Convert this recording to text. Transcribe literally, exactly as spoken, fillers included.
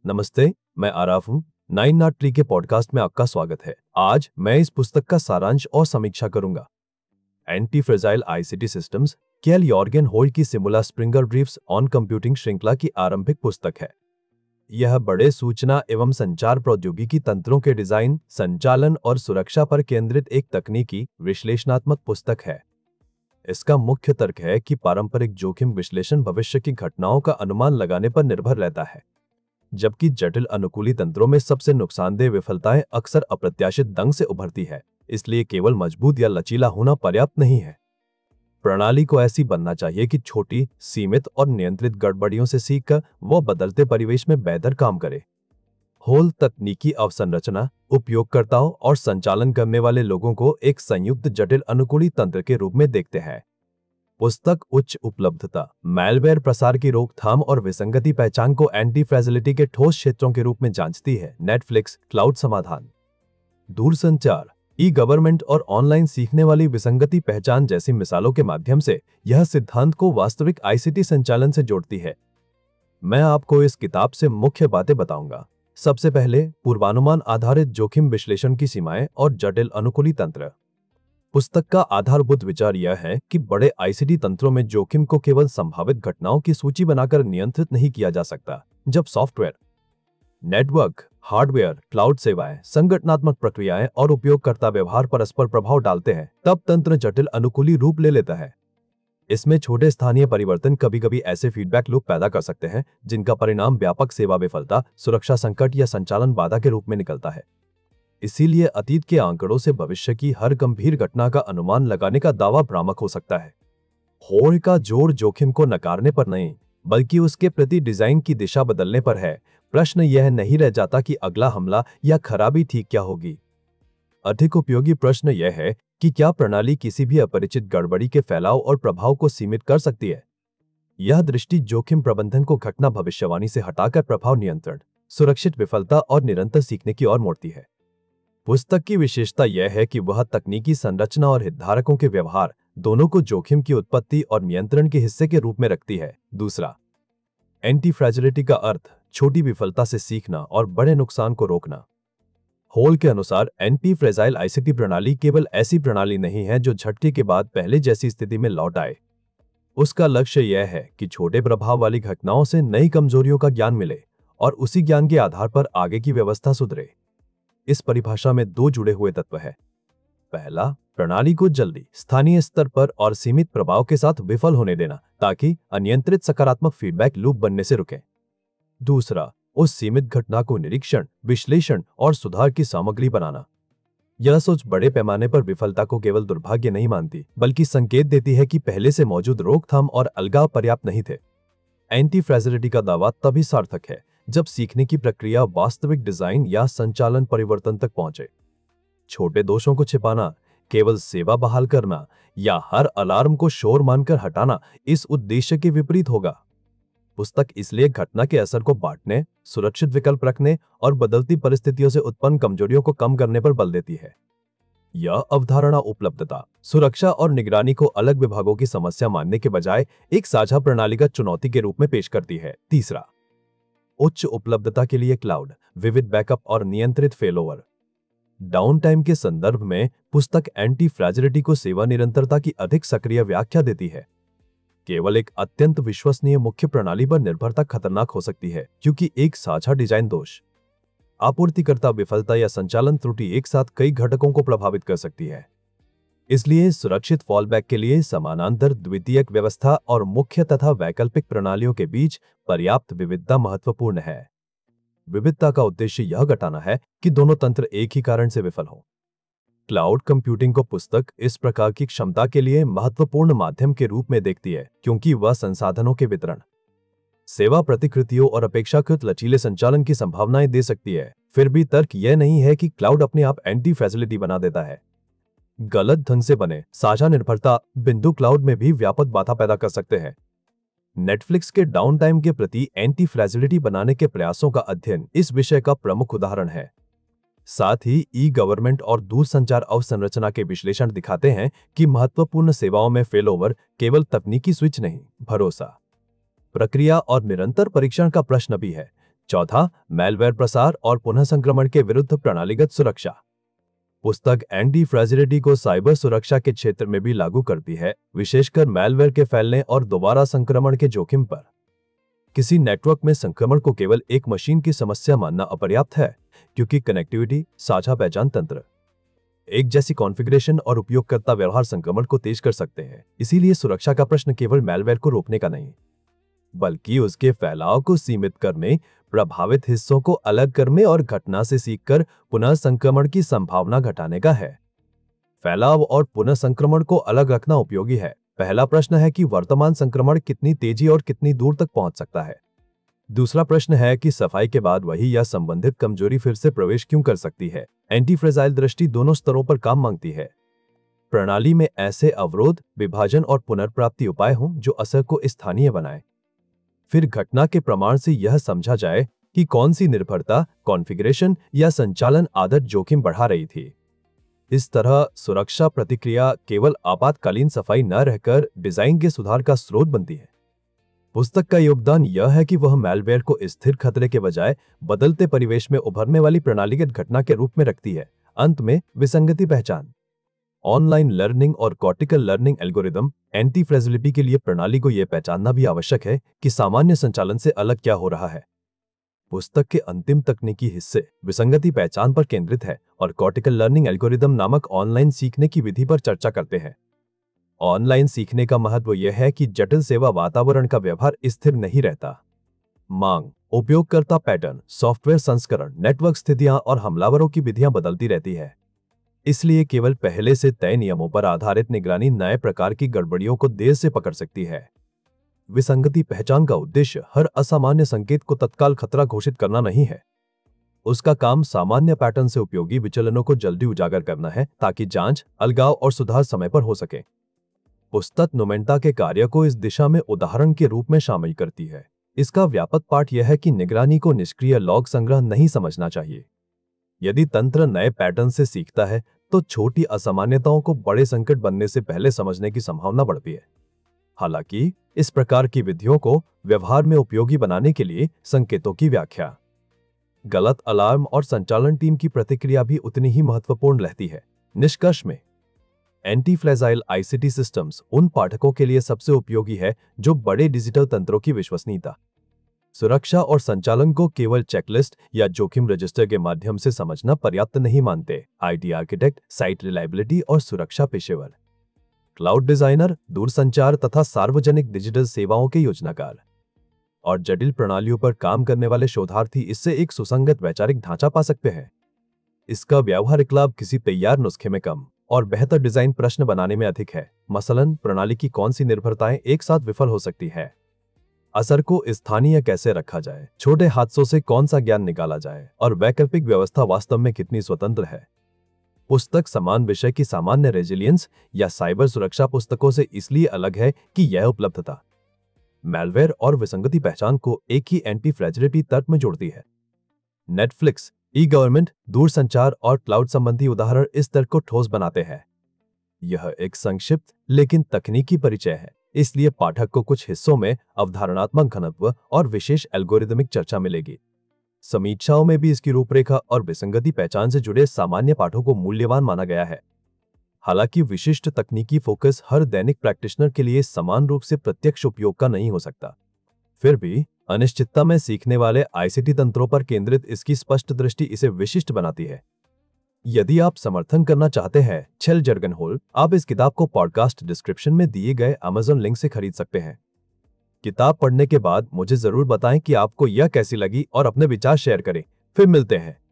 नमस्ते, मैं आराफ हूँ। नाइन नॉट ट्री के पॉडकास्ट में आपका स्वागत है। आज मैं इस पुस्तक का सारांश और समीक्षा करूंगा। Anti fragile ICT systems, Kjell Jorgen Hole की Simula Springer briefs on computing श्रृंखला की आरंभिक पुस्तक है। यह बड़े सूचना एवं संचार प्रौद्योगिकी तंत्रों के डिजाइन, संचालन और सुरक्षा पर केंद्रित एक तकनीकी विश्लेषणात्मक पुस्तक है। इसका मुख्य तर्क है कि पारंपरिक जोखिम विश्लेषण भविष्य की घटनाओं का अनुमान लगाने पर निर्भर रहता है, जबकि जटिल अनुकूली तंत्रों में सबसे नुकसानदेह विफलताएं अक्सर अप्रत्याशित ढंग से उभरती है। इसलिए केवल मजबूत या लचीला होना पर्याप्त नहीं है। प्रणाली को ऐसी बनना चाहिए कि छोटी, सीमित और नियंत्रित गड़बड़ियों से सीखकर वह बदलते परिवेश में बेहतर काम करे। होल तकनीकी अवसंरचना उपयोगकर्ताओं और संचालन करने वाले लोगों को एक संयुक्त जटिल अनुकूली तंत्र के रूप में देखते हैं। पुस्तक उच्च उपलब्धता, मैलवेयर प्रसार की रोकथाम और विसंगति पहचान को एंटी फ्रेजिलिटी के ठोस क्षेत्रों के रूप में जांचती है। नेटफ्लिक्स क्लाउड समाधान, दूरसंचार, ई गवर्नमेंट और ऑनलाइन सीखने वाली विसंगति पहचान जैसी मिसालों के माध्यम से यह सिद्धांत को वास्तविक आईसीटी संचालन से जोड़ती है। मैं आपको इस किताब से मुख्य बातें बताऊंगा। सबसे पहले, पूर्वानुमान आधारित जोखिम विश्लेषण की सीमाएं और जटिल अनुकूली तंत्र। पुस्तक का आधारभूत विचार यह है कि बड़े आईसीटी तंत्रों में जोखिम को केवल संभावित घटनाओं की सूची बनाकर नियंत्रित नहीं किया जा सकता। जब सॉफ्टवेयर, नेटवर्क, हार्डवेयर, क्लाउड सेवाएं, संगठनात्मक प्रक्रियाएं और उपयोगकर्ता व्यवहार परस्पर प्रभाव डालते हैं, तब तंत्र जटिल अनुकूली रूप ले लेता है। इसमें छोटे स्थानीय परिवर्तन कभी कभी ऐसे फीडबैक लूप पैदा कर सकते हैं जिनका परिणाम व्यापक सेवा विफलता, सुरक्षा संकट या संचालन बाधा के रूप में निकलता है। इसीलिए अतीत के आंकड़ों से भविष्य की हर गंभीर घटना का अनुमान लगाने का दावा भ्रामक हो सकता है। होड़ का जोर जोखिम को नकारने पर नहीं, बल्कि उसके प्रति डिजाइन की दिशा बदलने पर है। प्रश्न यह नहीं रह जाता कि अगला हमला या खराबी ठीक क्या होगी। अधिक उपयोगी प्रश्न यह है कि क्या प्रणाली किसी भी अपरिचित गड़बड़ी के फैलाव और प्रभाव को सीमित कर सकती है। यह दृष्टि जोखिम प्रबंधन को घटना भविष्यवाणी से हटाकर प्रभाव नियंत्रण, सुरक्षित विफलता और निरंतर सीखने की ओर मोड़ती है। पुस्तक की विशेषता यह है कि वह तकनीकी संरचना और हितधारकों के व्यवहार दोनों को जोखिम की उत्पत्ति और नियंत्रण के हिस्से के रूप में रखती है। दूसरा, एंटी फ्रेजिलिटी का अर्थ छोटी विफलता से सीखना और बड़े नुकसान को रोकना। होल के अनुसार एंटी फ्रेजाइल आईसीटी प्रणाली केवल ऐसी प्रणाली नहीं है जो झटके के बाद पहले जैसी स्थिति में लौट आए। उसका लक्ष्य यह है कि छोटे प्रभाव वाली घटनाओं से नई कमजोरियों का ज्ञान मिले और उसी ज्ञान के आधार पर आगे की व्यवस्था सुधरे। इस परिभाषा में दो जुड़े हुए तत्व हैं। पहला, प्रणाली को जल्दी, स्थानीय स्तर पर और सीमित प्रभाव के साथ विफल होने देना ताकि अनियंत्रित सकारात्मक फीडबैक लूप बनने से रुके। दूसरा, उस सीमित घटना को निरीक्षण, विश्लेषण और सुधार की सामग्री बनाना। यह सोच बड़े पैमाने पर विफलता को केवल दुर्भाग्य नहीं मानती, बल्कि संकेत देती है कि पहले से मौजूद रोकथाम और अलगाव पर्याप्त नहीं थे। एंटी फ्रेजिलिटी का दावा तभी सार्थक है जब सीखने की प्रक्रिया वास्तविक डिजाइन या संचालन परिवर्तन तक पहुंचे। छोटे दोषों को छिपाना, केवल सेवा बहाल करना या हर अलार्म को शोर मानकर हटाना इस उद्देश्य के विपरीत होगा। पुस्तक इसलिए घटना के असर को बांटने, सुरक्षित विकल्प रखने और बदलती परिस्थितियों से उत्पन्न कमजोरियों को कम करने पर बल देती है। यह अवधारणा उपलब्धता, सुरक्षा और निगरानी को अलग विभागों की समस्या मानने के बजाय एक साझा प्रणाली का चुनौती के रूप में पेश करती है। तीसरा, उच्च उपलब्धता के लिए क्लाउड, विविध बैकअप और नियंत्रित फेलओवर। डाउन टाइम के संदर्भ में पुस्तक एंटी फ्रेजिलिटी को सेवा निरंतरता की अधिक सक्रिय व्याख्या देती है। केवल एक अत्यंत विश्वसनीय मुख्य प्रणाली पर निर्भरता खतरनाक हो सकती है, क्योंकि एक साझा डिजाइन दोष, आपूर्तिकर्ता विफलता या संचालन त्रुटि एक साथ कई घटकों को प्रभावित कर सकती है। इसलिए सुरक्षित फॉलबैक के लिए समानांतर द्वितीयक व्यवस्था और मुख्य तथा वैकल्पिक प्रणालियों के बीच पर्याप्त विविधता महत्वपूर्ण है। विविधता का उद्देश्य यह घटाना है कि दोनों तंत्र एक ही कारण से विफल हों। क्लाउड कंप्यूटिंग को पुस्तक इस प्रकार की क्षमता के लिए महत्वपूर्ण माध्यम के रूप में देखती है, क्योंकि वह संसाधनों के वितरण, सेवा प्रतिकृतियों और अपेक्षाकृत लचीले संचालन की संभावनाएं दे सकती है। फिर भी तर्क यह नहीं है कि क्लाउड अपने आप एंटी फ्रेजिलिटी बना देता है। गलत ढंग से बने साझा निर्भरता बिंदु क्लाउड में भी व्यापक बाधा पैदा कर सकते हैं। नेटफ्लिक्स के डाउन टाइम के प्रति एंटी फ्रेजिलिटी बनाने के प्रयासों का अध्ययन इस विषय का प्रमुख उदाहरण है। साथ ही ई गवर्नमेंट और दूरसंचार अवसंरचना के विश्लेषण दिखाते हैं कि महत्वपूर्ण सेवाओं में फेलओवर केवल तकनीकी स्विच नहीं, भरोसा, प्रक्रिया और निरंतर परीक्षण का प्रश्न भी है। चौथा, मैलवेयर प्रसार और पुनः संक्रमण के विरुद्ध प्रणालीगत सुरक्षा। पुस्तक एंटी फ्रेजिलिटी को साइबर सुरक्षा के क्षेत्र में भी लागू करती है, विशेषकर मैलवेयर के फैलने और दोबारा संक्रमण के जोखिम पर। किसी नेटवर्क में संक्रमण को केवल एक मशीन की समस्या मानना अपर्याप्त है, क्योंकि कनेक्टिविटी, साझा पहचान तंत्र, एक जैसी कॉन्फ़िगरेशन और उपयोगकर्ता व्यवहार संक्रमण को तेज कर सकते हैं। इसीलिए सुरक्षा का प्रश्न केवल मैलवेयर को रोकने का नहीं, बल्कि उसके फैलाव को सीमित करने, प्रभावित हिस्सों को अलग करने और घटना से सीखकर पुनः संक्रमण की संभावना घटाने का है। फैलाव और पुनः संक्रमण को अलग रखना उपयोगी है। पहला प्रश्न है कि वर्तमान संक्रमण कितनी तेजी और कितनी दूर तक पहुंच सकता है। दूसरा प्रश्न है कि सफाई के बाद वही या संबंधित कमजोरी फिर से प्रवेश क्यों कर सकती है। एंटी फ्रेजाइल दृष्टि दोनों स्तरों पर काम मांगती है। प्रणाली में ऐसे अवरोध, विभाजन और पुनर्प्राप्ति उपाय हों जो असर को स्थानीय बनाए। फिर घटना के प्रमाण से यह समझा जाए कि कौन सी निर्भरता, कॉन्फ़िगरेशन या संचालन आदत जोखिम बढ़ा रही थी। इस तरह सुरक्षा प्रतिक्रिया केवल आपातकालीन सफाई न रहकर डिजाइन के सुधार का स्रोत बनती है। पुस्तक का योगदान यह है कि वह मैलवेयर को स्थिर खतरे के बजाय बदलते परिवेश में उभरने वाली प्रणालीगत घटना के रूप में रखती है। अंत में विसंगति पहचान। ऑनलाइन लर्निंग और cortical learning algorithm anti fragility के लिए प्रणाली को यह पहचानना भी आवश्यक है कि सामान्य संचालन से अलग क्या हो रहा है। पुस्तक के अंतिम तकनीकी हिस्से विसंगति पहचान पर केंद्रित है और कॉर्टिकल लर्निंग एल्गोरिदम नामक ऑनलाइन सीखने की विधि पर चर्चा करते हैं। ऑनलाइन सीखने का महत्व यह है कि जटिल सेवा वातावरण का व्यवहार स्थिर नहीं रहता। मांग, उपयोगकर्ता पैटर्न, सॉफ्टवेयर संस्करण, नेटवर्क स्थितियां और हमलावरों की विधियां बदलती रहती है। इसलिए केवल पहले से तय नियमों पर आधारित निगरानी नए प्रकार की गड़बड़ियों को देर से पकड़ सकती है। विसंगति पहचान का उद्देश्य हर असामान्य संकेत को तत्काल खतरा घोषित करना नहीं है। उसका काम सामान्य पैटर्न से उपयोगी विचलनों को जल्दी उजागर करना है, ताकि जांच, अलगाव और सुधार समय पर हो सके। पुस्तक नुमेंटा के कार्य को इस दिशा में उदाहरण के रूप में शामिल करती है। इसका व्यापक पाठ यह है कि निगरानी को निष्क्रिय लॉग संग्रह नहीं समझना चाहिए। यदि तंत्र नए पैटर्न से सीखता है तो छोटी असामान्यताओं को बड़े संकट बनने से पहले समझने की संभावना बढ़ती है। हालांकि इस प्रकार की विधियों को व्यवहार में उपयोगी बनाने के लिए संकेतों की व्याख्या, गलत अलार्म और संचालन टीम की प्रतिक्रिया भी उतनी ही महत्वपूर्ण रहती है। निष्कर्ष में, एंटी फ्रेजाइल आईसीटी सिस्टम्स उन पाठकों के लिए सबसे उपयोगी है जो बड़े डिजिटल तंत्रों की विश्वसनीयता, सुरक्षा और संचालन को केवल चेकलिस्ट या जोखिम रजिस्टर के माध्यम से समझना पर्याप्त नहीं मानते। आईटी आर्किटेक्ट, साइट रिलायबिलिटी और सुरक्षा पेशेवर, क्लाउड डिजाइनर, दूरसंचार तथा सार्वजनिक डिजिटल सेवाओं के योजनाकार और जटिल प्रणालियों पर काम करने वाले शोधार्थी इससे एक सुसंगत वैचारिक ढांचा पा सकते हैं। इसका व्यावहारिक लाभ किसी तैयार नुस्खे में कम और बेहतर डिजाइन प्रश्न बनाने में अधिक है। मसलन, प्रणाली की कौन सी निर्भरताएं एक साथ विफल हो सकती है, असर को स्थानीय कैसे रखा जाए, छोटे हादसों से कौन सा ज्ञान निकाला जाए और वैकल्पिक व्यवस्था वास्तव में कितनी स्वतंत्र है। पुस्तक समान विषय की सामान्य रेजिलियंस या साइबर सुरक्षा पुस्तकों से इसलिए अलग है कि यह उपलब्धता मैलवेयर और विसंगति पहचान को एक ही एंटी फ्रेजिलिटी तर्क में जोड़ती है। नेटफ्लिक्स, ई गवर्नमेंट, दूरसंचार और क्लाउड संबंधी उदाहरण इस तर्क को ठोस बनाते हैं। यह एक संक्षिप्त लेकिन तकनीकी परिचय है, इसलिए पाठक को कुछ हिस्सों में अवधारणात्मक घनत्व और विशेष एल्गोरिदमिक चर्चा मिलेगी। समीक्षाओं में भी इसकी रूपरेखा और विसंगति पहचान से जुड़े सामान्य पाठों को मूल्यवान माना गया है। हालांकि विशिष्ट तकनीकी फोकस हर दैनिक प्रैक्टिशनर के लिए समान रूप से प्रत्यक्ष उपयोग का नहीं हो सकता। फिर भी अनिश्चितता में सीखने वाले आईसीटी तंत्रों पर केंद्रित इसकी स्पष्ट दृष्टि इसे विशिष्ट बनाती है। यदि आप समर्थन करना चाहते हैं छेल जर्गनहोल्म, आप इस किताब को पॉडकास्ट डिस्क्रिप्शन में दिए गए अमेज़न लिंक से खरीद सकते हैं। किताब पढ़ने के बाद मुझे जरूर बताएं कि आपको यह कैसी लगी और अपने विचार शेयर करें। फिर मिलते हैं।